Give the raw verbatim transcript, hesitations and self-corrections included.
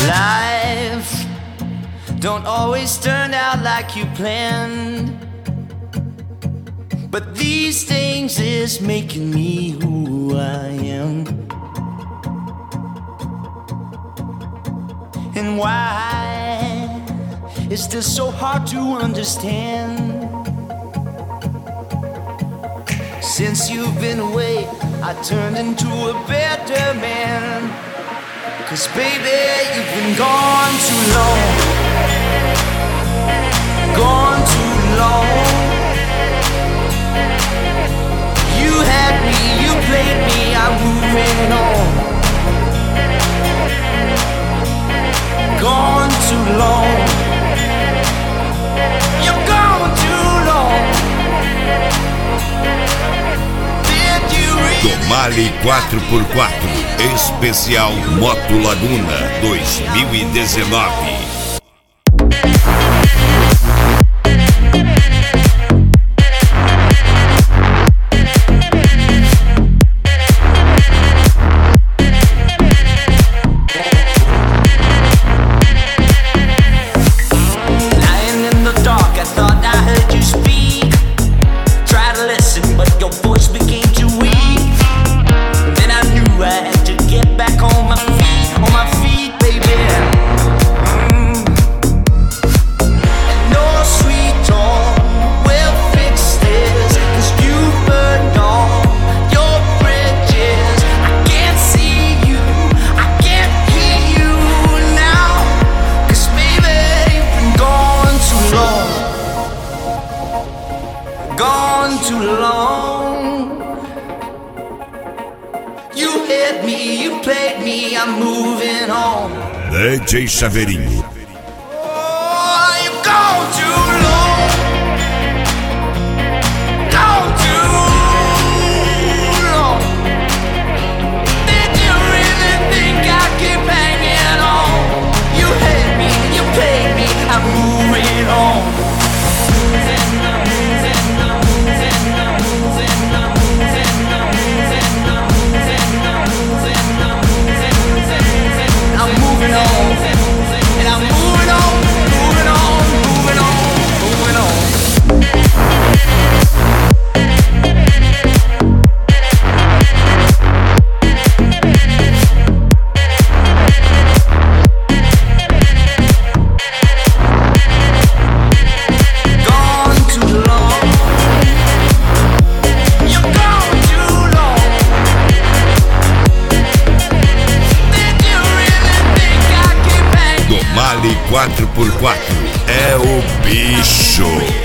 Life don't always turn out like you planned, but these things is making me who I am. And why is this so hard to understand? Since you've been away, I turned into a better man. 'Cause baby, you've been gone too long. Gone too long. You had me, you played me, I'm moving on. Gone too long. You're gone too long. Domale quatro por quatro, especial Moto Laguna dois mil e dezenove. Gone too long. You hit me, you played me, I'm moving on. D J Chaveirinho. Oh, you've gone too long. Gone too long. Did you really think I keep hanging on? You hit me, you played me, I'm moving on. quatro por quatro é o bicho.